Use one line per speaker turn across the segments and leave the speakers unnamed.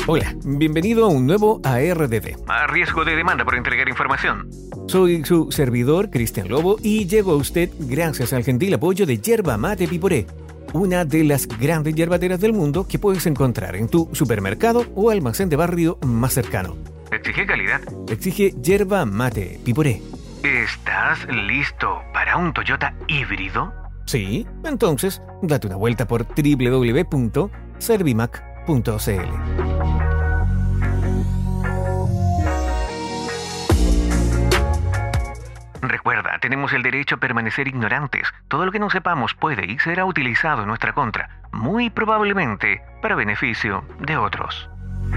Hola, bienvenido a un nuevo ARDD.
A riesgo de demanda por entregar información.
Soy su servidor, Cristian Lobo, y llego a usted gracias al gentil apoyo de Yerba Mate Piporé, una de las grandes yerbateras del mundo que puedes encontrar en tu supermercado o almacén de barrio más cercano.
Exige calidad.
Exige Yerba Mate Piporé.
¿Estás listo para un Toyota híbrido?
Sí, entonces date una vuelta por www.servimac.cl.
Recuerda, tenemos el derecho a permanecer ignorantes. Todo lo que no sepamos puede y será utilizado en nuestra contra, muy probablemente para beneficio de otros.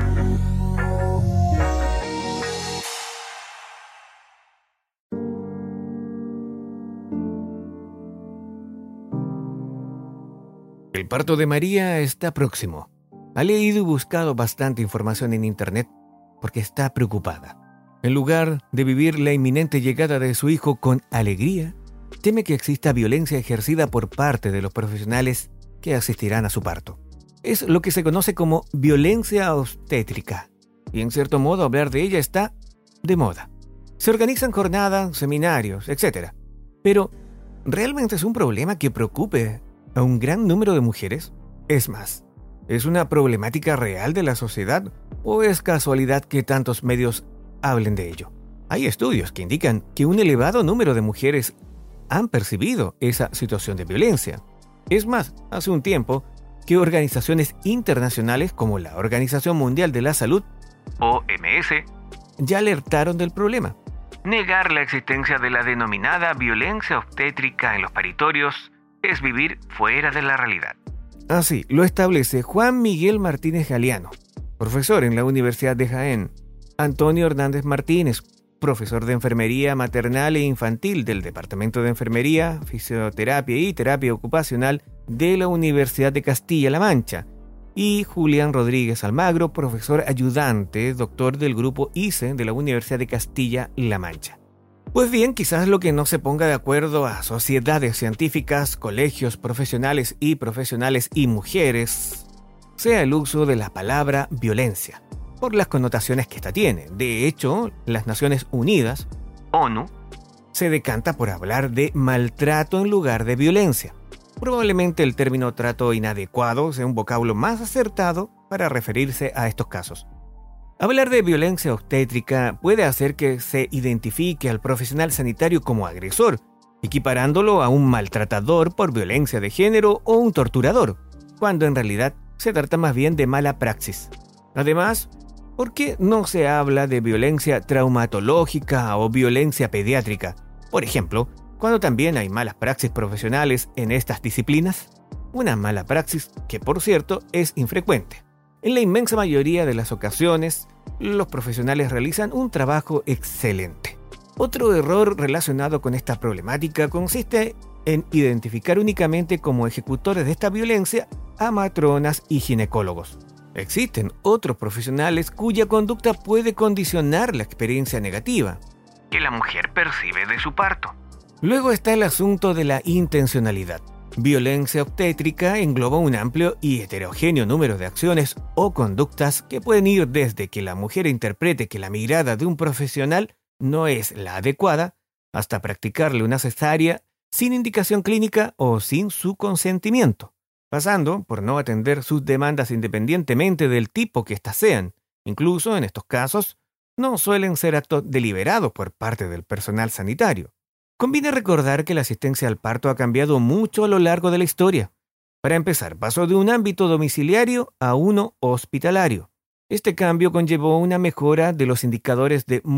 El parto de María está próximo. Ha leído y buscado bastante información en internet porque está preocupada. En lugar de vivir la inminente llegada de su hijo con alegría, teme que exista violencia ejercida por parte de los profesionales que asistirán a su parto. Es lo que se conoce como violencia obstétrica, y en cierto modo hablar de ella está de moda. Se organizan jornadas, seminarios, etc. Pero, ¿realmente es un problema que preocupe a un gran número de mujeres? Es más, ¿es una problemática real de la sociedad o es casualidad que tantos medios hablen de ello? Hay estudios que indican que un elevado número de mujeres han percibido esa situación de violencia. Es más, hace un tiempo que organizaciones internacionales como la Organización Mundial de la Salud,
OMS,
ya alertaron del problema.
Negar la existencia de la denominada violencia obstétrica en los paritorios es vivir fuera de la realidad.
Así lo establece Juan Miguel Martínez Galeano, profesor en la Universidad de Jaén, Antonio Hernández Martínez, profesor de Enfermería Maternal e Infantil del Departamento de Enfermería, Fisioterapia y Terapia Ocupacional de la Universidad de Castilla-La Mancha, y Julián Rodríguez Almagro, profesor ayudante, doctor del Grupo ICE de la Universidad de Castilla-La Mancha. Pues bien, quizás lo que no se ponga de acuerdo a sociedades científicas, colegios profesionales y mujeres sea el uso de la palabra violencia, por las connotaciones que ésta tiene. De hecho, las Naciones Unidas,
ONU,
se decanta por hablar de maltrato en lugar de violencia. Probablemente el término trato inadecuado sea un vocablo más acertado para referirse a estos casos. Hablar de violencia obstétrica puede hacer que se identifique al profesional sanitario como agresor, equiparándolo a un maltratador por violencia de género o un torturador, cuando en realidad se trata más bien de mala praxis. Además, ¿por qué no se habla de violencia traumatológica o violencia pediátrica? Por ejemplo, cuando también hay malas praxis profesionales en estas disciplinas. Una mala praxis que, por cierto, es infrecuente. En la inmensa mayoría de las ocasiones, los profesionales realizan un trabajo excelente. Otro error relacionado con esta problemática consiste en identificar únicamente como ejecutores de esta violencia a matronas y ginecólogos. Existen otros profesionales cuya conducta puede condicionar la experiencia negativa
que la mujer percibe de su parto.
Luego está el asunto de la intencionalidad. Violencia obstétrica engloba un amplio y heterogéneo número de acciones o conductas que pueden ir desde que la mujer interprete que la mirada de un profesional no es la adecuada, hasta practicarle una cesárea sin indicación clínica o sin su consentimiento, pasando por no atender sus demandas independientemente del tipo que éstas sean. Incluso en estos casos, no suelen ser actos deliberados por parte del personal sanitario. Conviene recordar que la asistencia al parto ha cambiado mucho a lo largo de la historia. Para empezar, pasó de un ámbito domiciliario a uno hospitalario. Este cambio conllevó una mejora de los indicadores de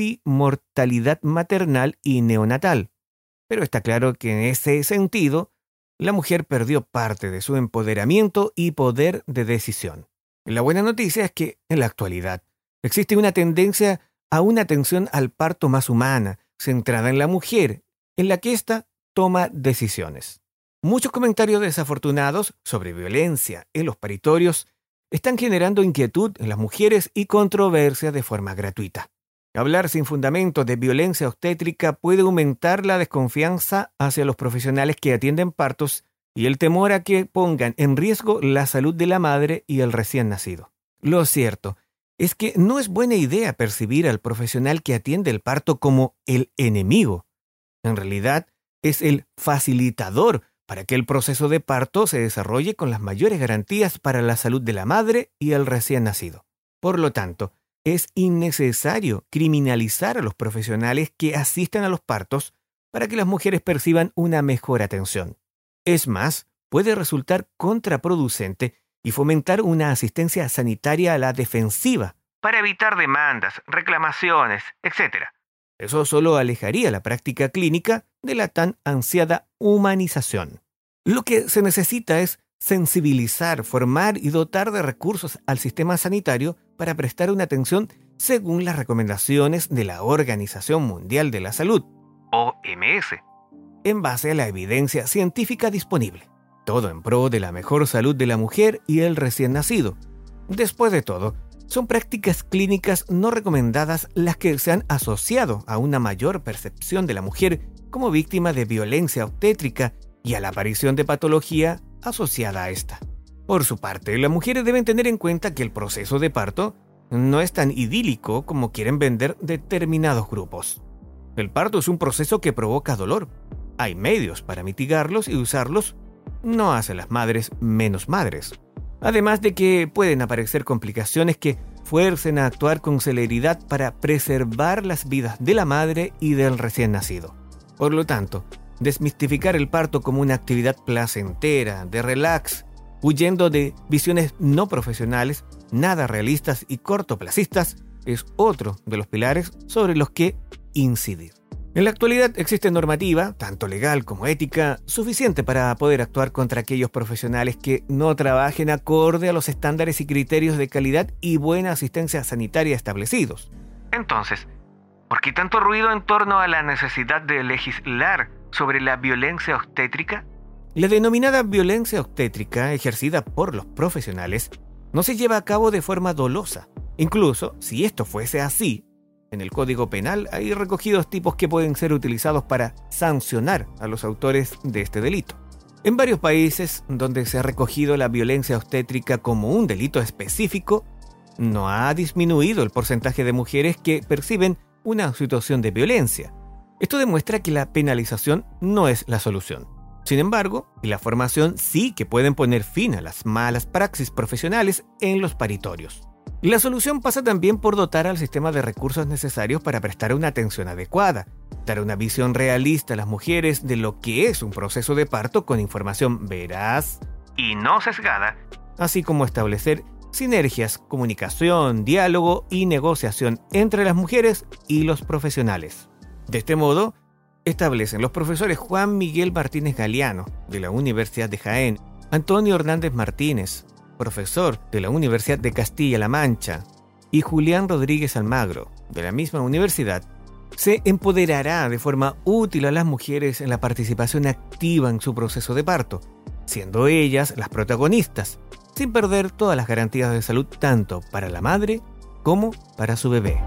mortalidad maternal y neonatal. Pero está claro que en ese sentido, la mujer perdió parte de su empoderamiento y poder de decisión. La buena noticia es que, en la actualidad, existe una tendencia a una atención al parto más humana, centrada en la mujer, en la que ésta toma decisiones. Muchos comentarios desafortunados sobre violencia en los paritorios están generando inquietud en las mujeres y controversia de forma gratuita. Hablar sin fundamento de violencia obstétrica puede aumentar la desconfianza hacia los profesionales que atienden partos y el temor a que pongan en riesgo la salud de la madre y el recién nacido. Lo cierto es que no es buena idea percibir al profesional que atiende el parto como el enemigo. En realidad, es el facilitador para que el proceso de parto se desarrolle con las mayores garantías para la salud de la madre y el recién nacido. Por lo tanto, es innecesario criminalizar a los profesionales que asisten a los partos para que las mujeres perciban una mejor atención. Es más, puede resultar contraproducente y fomentar una asistencia sanitaria a la defensiva para evitar demandas, reclamaciones, etc. Eso solo alejaría la práctica clínica de la tan ansiada humanización. Lo que se necesita es sensibilizar, formar y dotar de recursos al sistema sanitario para prestar una atención según las recomendaciones de la Organización Mundial de la Salud, OMS, en base a la evidencia científica disponible. Todo en pro de la mejor salud de la mujer y el recién nacido. Después de todo, son prácticas clínicas no recomendadas las que se han asociado a una mayor percepción de la mujer como víctima de violencia obstétrica y a la aparición de patología asociada a esta. Por su parte, las mujeres deben tener en cuenta que el proceso de parto no es tan idílico como quieren vender determinados grupos. El parto es un proceso que provoca dolor. Hay medios para mitigarlos y usarlos no hace a las madres menos madres. Además de que pueden aparecer complicaciones que fuercen a actuar con celeridad para preservar las vidas de la madre y del recién nacido. Por lo tanto, desmistificar el parto como una actividad placentera, de relax, huyendo de visiones no profesionales, nada realistas y cortoplacistas, es otro de los pilares sobre los que incidir. En la actualidad existe normativa, tanto legal como ética, suficiente para poder actuar contra aquellos profesionales que no trabajen acorde a los estándares y criterios de calidad y buena asistencia sanitaria establecidos. Entonces, ¿por qué tanto ruido en torno a la necesidad de legislar sobre la violencia obstétrica? La denominada violencia obstétrica ejercida por los profesionales no se lleva a cabo de forma dolosa. Incluso, si esto fuese así, en el Código Penal hay recogidos tipos que pueden ser utilizados para sancionar a los autores de este delito. En varios países donde se ha recogido la violencia obstétrica como un delito específico, no ha disminuido el porcentaje de mujeres que perciben una situación de violencia. Esto demuestra que la penalización no es la solución. Sin embargo, la formación sí que pueden poner fin a las malas praxis profesionales en los paritorios. La solución pasa también por dotar al sistema de recursos necesarios para prestar una atención adecuada, dar una visión realista a las mujeres de lo que es un proceso de parto con información veraz y no sesgada, así como establecer sinergias, comunicación, diálogo y negociación entre las mujeres y los profesionales. De este modo, establecen los profesores Juan Miguel Martínez Galeano, de la Universidad de Jaén, Antonio Hernández Martínez, profesor de la Universidad de Castilla-La Mancha, y Julián Rodríguez Almagro, de la misma universidad, se empoderará de forma útil a las mujeres en la participación activa en su proceso de parto, siendo ellas las protagonistas, sin perder todas las garantías de salud tanto para la madre como para su bebé.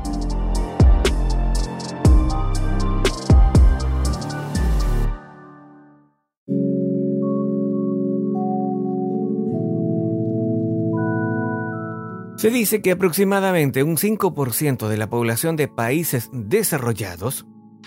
Se dice que aproximadamente un 5% de la población de países desarrollados,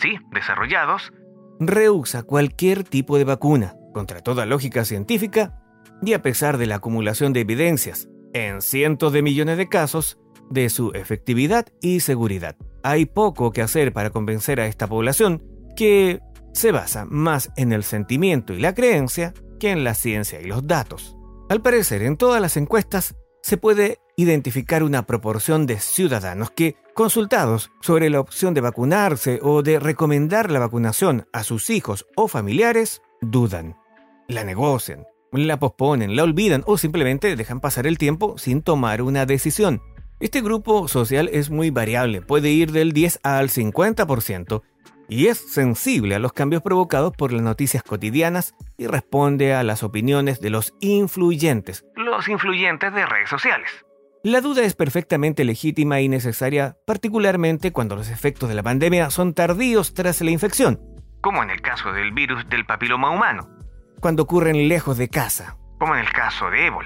rehúsa cualquier tipo de vacuna, contra toda lógica científica, y a pesar de la acumulación de evidencias, en cientos de millones de casos, de su efectividad y seguridad. Hay poco que hacer para convencer a esta población, que se basa más en el sentimiento y la creencia que en la ciencia y los datos. Al parecer, en todas las encuestas, se puede identificar una proporción de ciudadanos que, consultados sobre la opción de vacunarse o de recomendar la vacunación a sus hijos o familiares, dudan, la negocian, la posponen, la olvidan o simplemente dejan pasar el tiempo sin tomar una decisión. Este grupo social es muy variable, puede ir del 10 al 50% y es sensible a los cambios provocados por las noticias cotidianas y responde a las opiniones de los influyentes de redes sociales. La duda es perfectamente legítima y necesaria, particularmente cuando los efectos de la pandemia son tardíos tras la infección, como en el caso del virus del papiloma humano, cuando ocurren lejos de casa, como en el caso de ébola,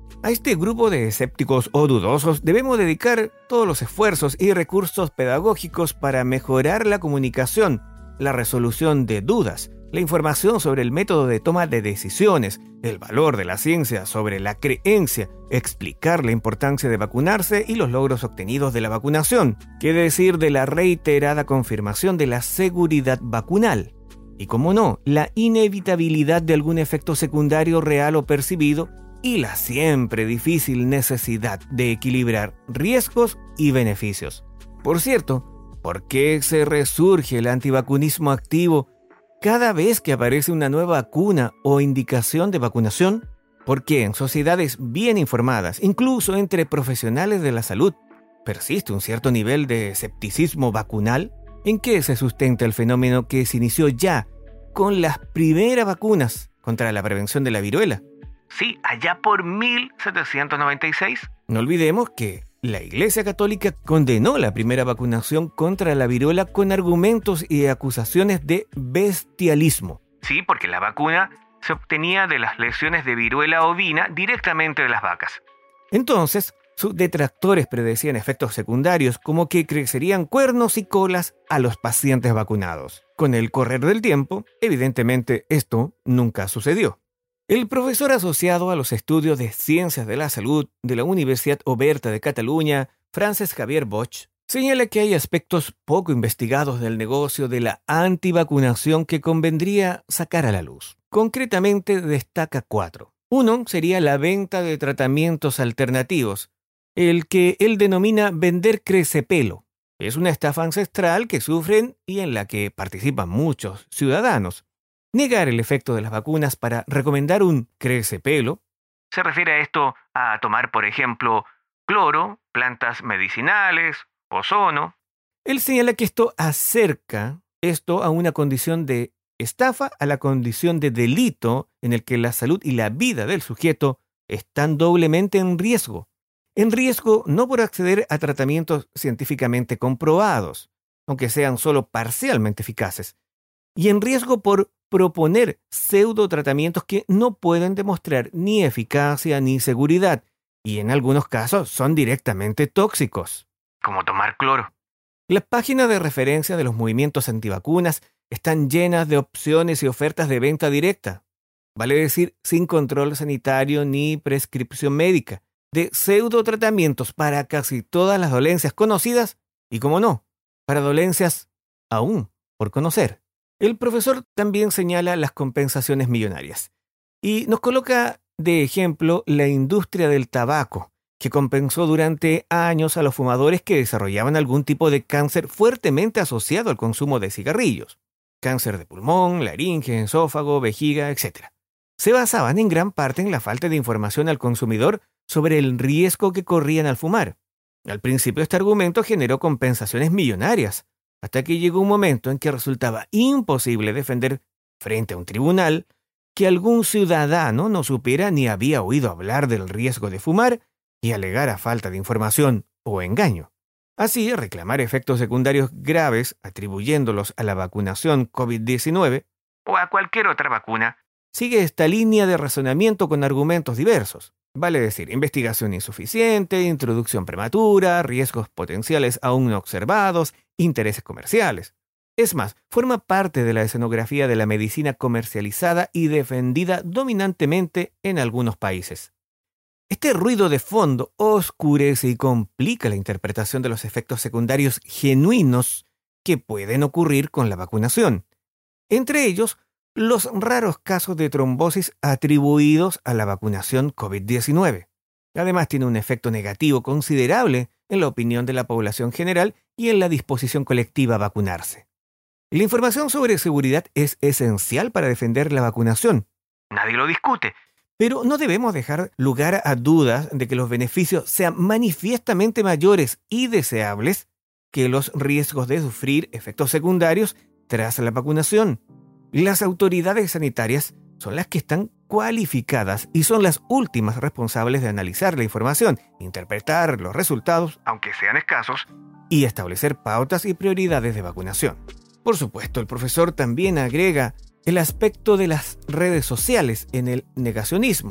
A este grupo de escépticos o dudosos debemos dedicar todos los esfuerzos y recursos pedagógicos para mejorar la comunicación, la resolución de dudas, la información sobre el método de toma de decisiones, el valor de la ciencia sobre la creencia, explicar la importancia de vacunarse y los logros obtenidos de la vacunación, qué decir de la reiterada confirmación de la seguridad vacunal. Y cómo no, la inevitabilidad de algún efecto secundario real o percibido y la siempre difícil necesidad de equilibrar riesgos y beneficios. Por cierto, ¿por qué se resurge el antivacunismo activo cada vez que aparece una nueva vacuna o indicación de vacunación? Porque en sociedades bien informadas, incluso entre profesionales de la salud, persiste un cierto nivel de escepticismo vacunal. ¿En qué se sustenta el fenómeno que se inició ya con las primeras vacunas contra la prevención de la viruela?
Sí, allá por 1796.
No olvidemos que la Iglesia Católica condenó la primera vacunación contra la viruela con argumentos y acusaciones de bestialismo.
Sí, porque la vacuna se obtenía de las lesiones de viruela ovina directamente de las vacas.
Entonces, sus detractores predecían efectos secundarios como que crecerían cuernos y colas a los pacientes vacunados. Con el correr del tiempo, evidentemente esto nunca sucedió. El profesor asociado a los estudios de ciencias de la salud de la Universidad Oberta de Cataluña, Francesc Xavier Bosch, señala que hay aspectos poco investigados del negocio de la antivacunación que convendría sacar a la luz. Concretamente destaca 4. Uno sería la venta de tratamientos alternativos, el que él denomina vender crecepelo. Es una estafa ancestral que sufren y en la que participan muchos ciudadanos. Negar el efecto de las vacunas para recomendar un crecepelo.
Se refiere a esto a tomar, por ejemplo, cloro, plantas medicinales, ozono.
Él señala que esto acerca a una condición de estafa a la condición de delito en el que la salud y la vida del sujeto están doblemente en riesgo. En riesgo no por acceder a tratamientos científicamente comprobados, aunque sean solo parcialmente eficaces, y en riesgo por proponer pseudotratamientos que no pueden demostrar ni eficacia ni seguridad, y en algunos casos son directamente tóxicos.
Como tomar cloro.
Las páginas de referencia de los movimientos antivacunas están llenas de opciones y ofertas de venta directa, vale decir, sin control sanitario ni prescripción médica, de pseudotratamientos para casi todas las dolencias conocidas y, como no, para dolencias aún por conocer. El profesor también señala las compensaciones millonarias y nos coloca de ejemplo la industria del tabaco, que compensó durante años a los fumadores que desarrollaban algún tipo de cáncer fuertemente asociado al consumo de cigarrillos. Cáncer de pulmón, laringe, esófago, vejiga, etc. Se basaban en gran parte en la falta de información al consumidor sobre el riesgo que corrían al fumar. Al principio este argumento generó compensaciones millonarias, hasta que llegó un momento en que resultaba imposible defender frente a un tribunal que algún ciudadano no supiera ni había oído hablar del riesgo de fumar y alegara falta de información o engaño. Así, reclamar efectos secundarios graves atribuyéndolos a la vacunación COVID-19
o a cualquier otra vacuna
sigue esta línea de razonamiento con argumentos diversos. Vale decir, investigación insuficiente, introducción prematura, riesgos potenciales aún no observados, intereses comerciales. Es más, forma parte de la escenografía de la medicina comercializada y defendida dominantemente en algunos países. Este ruido de fondo oscurece y complica la interpretación de los efectos secundarios genuinos que pueden ocurrir con la vacunación. Entre ellos, los raros casos de trombosis atribuidos a la vacunación COVID-19. Además, tiene un efecto negativo considerable en la opinión de la población general y en la disposición colectiva a vacunarse. La información sobre seguridad es esencial para defender la vacunación.
Nadie lo discute.
Pero no debemos dejar lugar a dudas de que los beneficios sean manifiestamente mayores y deseables que los riesgos de sufrir efectos secundarios tras la vacunación. Las autoridades sanitarias son las que están cualificadas y son las últimas responsables de analizar la información, interpretar los resultados,
aunque sean escasos,
y establecer pautas y prioridades de vacunación. Por supuesto, el profesor también agrega el aspecto de las redes sociales en el negacionismo.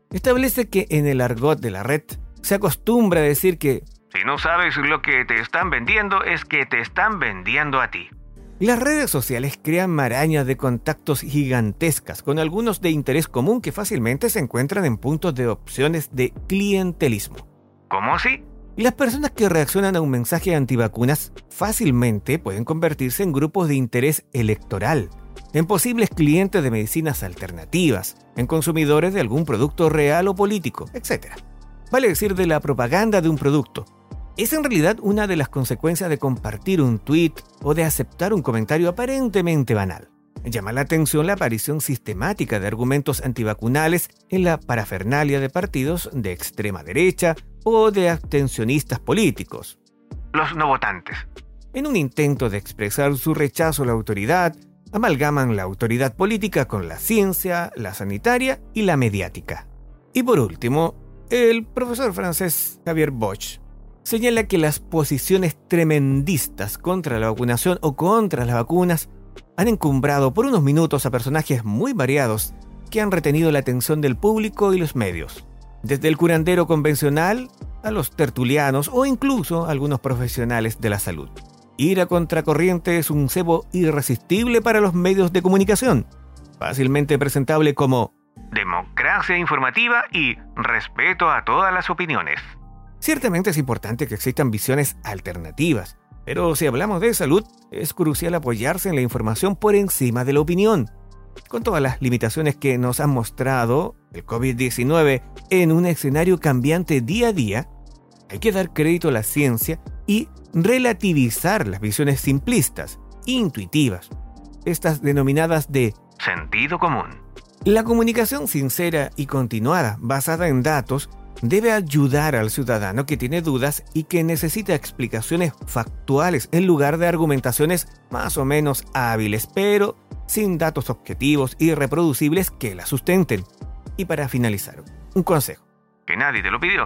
establece que en el argot de la red se acostumbra a decir que
si no sabes lo que te están vendiendo, es que te están vendiendo a ti.
las redes sociales crean marañas de contactos gigantescas con algunos de interés común que fácilmente se encuentran en puntos de opciones de clientelismo.
¿Cómo así?
Las personas que reaccionan a un mensaje antivacunas fácilmente pueden convertirse en grupos de interés electoral, en posibles clientes de medicinas alternativas, en consumidores de algún producto real o político, etc. Vale decir, de la propaganda de un producto. Es en realidad una de las consecuencias de compartir un tweet o de aceptar un comentario aparentemente banal. Llama la atención la aparición sistemática de argumentos antivacunales en la parafernalia de partidos de extrema derecha o de abstencionistas políticos.
Los no votantes.
En un intento de expresar su rechazo a la autoridad, amalgaman la autoridad política con la ciencia, la sanitaria y la mediática. Y por último, el profesor francés Javier Bosch señala que las posiciones tremendistas contra la vacunación o contra las vacunas han encumbrado por unos minutos a personajes muy variados que han retenido la atención del público y los medios. Desde el curandero convencional a los tertulianos o incluso a algunos profesionales de la salud. Ir a contracorriente es un cebo irresistible para los medios de comunicación, fácilmente presentable como
democracia informativa y respeto a todas las opiniones.
Ciertamente es importante que existan visiones alternativas, pero si hablamos de salud, es crucial apoyarse en la información por encima de la opinión. Con todas las limitaciones que nos han mostrado el COVID-19 en un escenario cambiante día a día, hay que dar crédito a la ciencia y relativizar las visiones simplistas, intuitivas, estas denominadas de
sentido común.
La comunicación sincera y continuada, basada en datos, debe ayudar al ciudadano que tiene dudas y que necesita explicaciones factuales en lugar de argumentaciones más o menos hábiles, pero sin datos objetivos y reproducibles que la sustenten. Y para finalizar, un consejo.
Que nadie te lo pidió.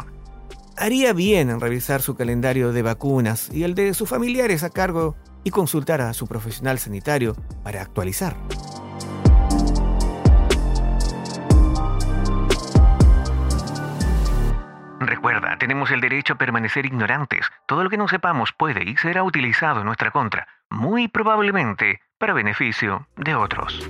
Haría bien en revisar su calendario de vacunas y el de sus familiares a cargo y consultar a su profesional sanitario para actualizar.
Recuerda, tenemos el derecho a permanecer ignorantes. Todo lo que no sepamos puede y será utilizado en nuestra contra, muy probablemente para beneficio de otros.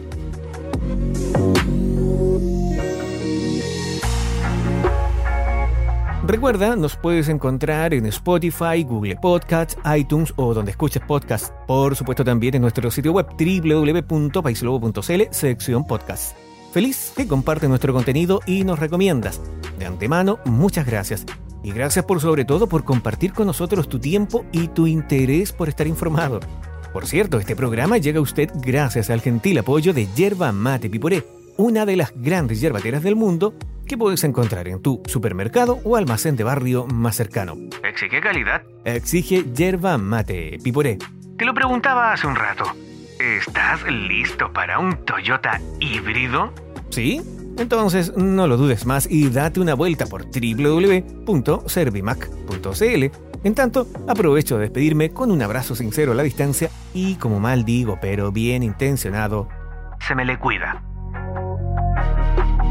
Recuerda, nos puedes encontrar en Spotify, Google Podcasts, iTunes o donde escuches podcasts. Por supuesto también en nuestro sitio web www.paislobo.cl, sección podcast. Feliz que compartes nuestro contenido y nos recomiendas. De antemano, muchas gracias. Y gracias sobre todo por compartir con nosotros tu tiempo y tu interés por estar informado. Por cierto, este programa llega a usted gracias al gentil apoyo de Yerba Mate Piporé, una de las grandes yerbateras del mundo que puedes encontrar en tu supermercado o almacén de barrio más cercano.
¿Exige calidad?
Exige Yerba Mate Piporé.
Te lo preguntaba hace un rato. ¿Estás listo para un Toyota híbrido?
¿Sí? Entonces no lo dudes más y date una vuelta por www.servimac.cl. En tanto, aprovecho de despedirme con un abrazo sincero a la distancia y, como mal digo, pero bien intencionado,
se me le cuida.